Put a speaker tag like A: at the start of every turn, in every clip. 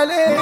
A: عليه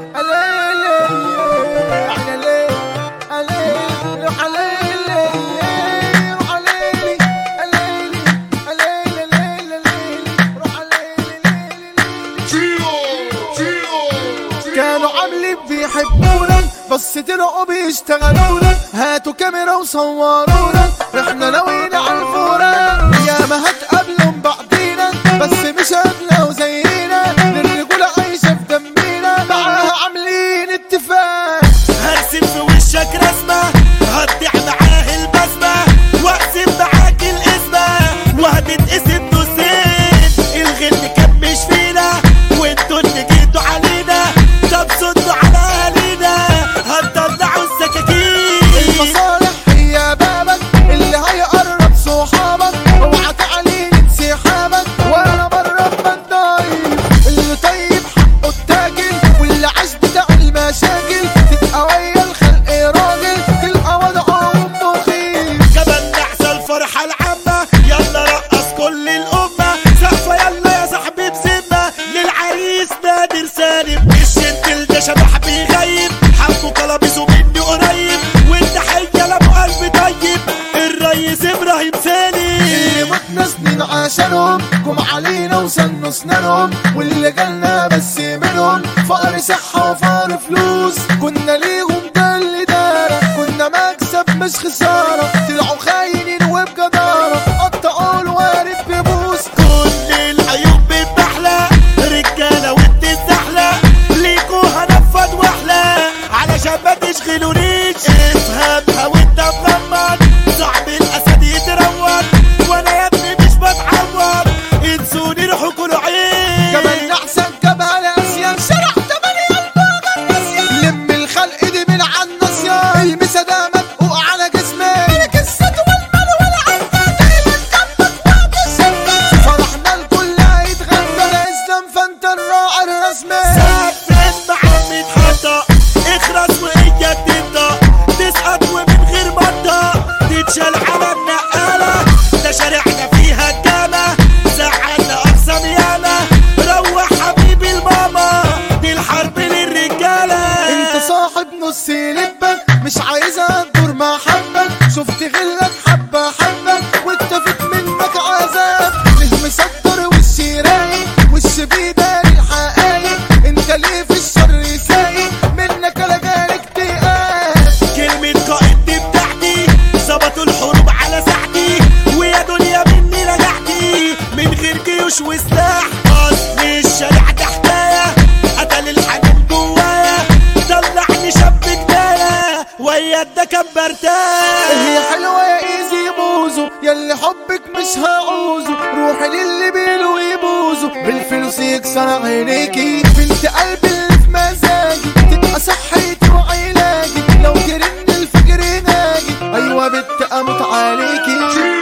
A: كانوا عاملين بيحبونا بس طلعوا بيشتغلونا. هاتوا كاميرا وصورونا احنا ناويين على الفورة. يا ما هتقابلهم بعضينا بس مش هتلاقوا زينا. الرجولة عايشة في دمينا معاها عاملين اتفاق.
B: هرسم في وشك رسمة هتضيع معاه البسمة واقسم معاك الاسمة وهتتقسم نصين. الغل كان مش فينا وانتوا اللي جيتوا علينا. طب صدوا على اهالينا هتطلعوا السكاكين.
A: المصالح هي بابك اللي هيقرب صحابك. اوعى تعلين انسحابك وانا بره بنضايق. اللي طيب حقه التاجل واللي عاش بتاع المشاكل. تبقى ويا الخلق راجل تلقى وضعه مخيف.
B: كمان نحسى الفرحة العامة يلا رقص كل الأمة. سقفة يلا يا صاحبي بذمة للعريس نادر سالم. الشنتل ده شبح بيغيب حبه كلابيسه مني قريب. والتحية لابو قلب طيب الريس إبراهيم سالم.
A: اللي متنا سنين عشانهم جم علينا وسنوا سنانهم. واللي جالنا بس منهم فقر صحة وفقر فلوس. كنا ليهم ده اللي دارة كنا مكسب مش خسارة. طلعوا خاينين وبجدارة قطعوا الوارد ببوس.
B: كل العيوب بتحلى رجالة وبتتزحلق ليكوا هنفض واحلى علشان ما تشغلونيش. افهمها وانت مغمض صعب الاسد يتروض وانا يا ابني مش بتعوض. انسوني روحوا كلوا عين.
A: كمان احسن جبهة لاسيا شارع 8 الباغر ناسيا. لم الخلق دي من عالناسيا. المسا ده مدقوق على جسمي. ملك الست والمال والعفة دايما جنبك وقت الشدة. في فرحنا الكل هيتغنى الاسلام فانت الراعي الرسمي.
B: سقف معامل حطة اخرس وهي تنطق تسقط ومن غير منطق تتشال على النقالة. ده شارعنا فيها الجامة زعلنا أقسام ياما. روح حبيبي الماما دي الحرب للرجالة.
A: انت صاحب نص لبك مش عايزها تدور مع حبك. شفت غلك حبة حبك واتفت منك عذاب. ليه مسطر وشي رايق وش بيداري الحقايق. انت ليه في الشر سايق منك لا جالك اكتئاب.
B: كلمة قائد دي بتاعتي ظبطوا الحروب على ساعتي. ويا دنيا مني رجعتي من غير جيوش وسلاح. اصل الشارع ده حكاية قتل الحنين جوايا. طلعني شاب جناية ويا ده كان برتاح.
A: هي حلوة يا ايزي بوزو ياللي حبك مش هعوزه. روحي للي بيلو يبوزو بالفلوس يكسر عينيكي. بنت قلبي اللي في مزاجي تبقى صحيتي وعلاجي. لو جرن الفجر ناجي ايوه بنت قامت عليكي.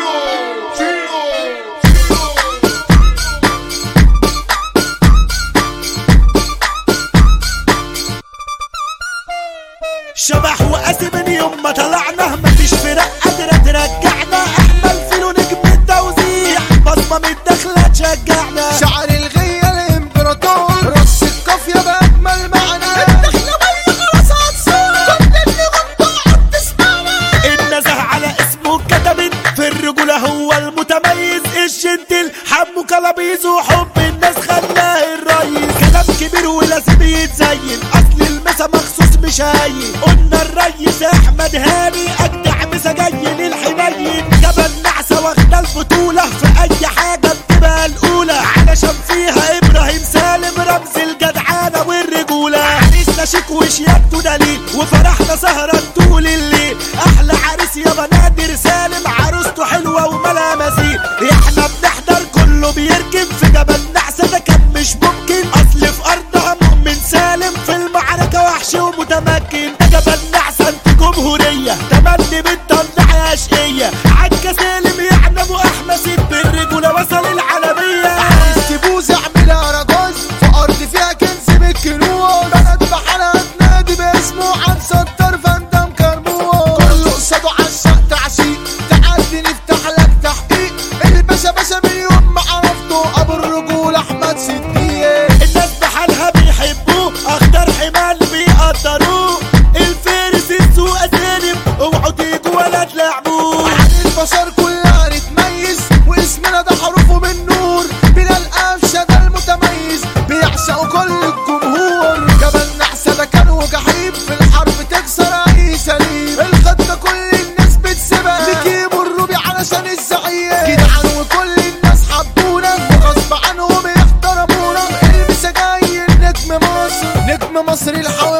B: شبح وقاسي من يوم ما طلعنا مفيش فرق قادرة ترجعنا. احمل فيلو نجم التوزيع بصمة من الدخلة تشجعنا.
A: شعر الغية الامبراطور رص القافية بأجمل معنى. الدخلة بيا خلاص هتصور كل اللي غلطوا عم تسمعنا.
B: النزه على اسمه كتبت في الرجولة هو المتميز. الجنتل حمو كلابيز وحب الناس خلاه الريس. كلام كبير ولازم يتزين اصل المسا مخصوص مش هاين. قلنا الريس احمد هاني اجدع مسا جاي للحنين. جبل نعسة واخدة البطولة في اي حاجة بتبقى الاولى علشان فيها ابراهيم سالم رمز الجدعانة والرجولة. عريسنا شيك وشياكته دليل وفرحنا سهرة طول الليل. احلى عريس يابا نادر سالم عروسته حلوة وملا مثيل. احنا بنحضر كله بيركب في جبل نعسة ده كان مش ممكن. اصل في ارضها مؤمن سالم في المعركة وحش ومتمكن. ده جبل نعسة انت جمهورية تمني بتطلع اشقية. عكا سالم يعني ابو احمد سيد بالرجولة وصل العالمية.
A: عايز تبوز اعملها رجاز في ارض فيها كنز بالكنوز. بلد بحالها تنادي باسمه عن ستار فندم كرموز. كله قصاده عالشق تعشيق تعدي نفتح لك تحقيق. الباشا باشا من يوم ما عرفته ابو الرجولة احمد صديق. مصر الحوالي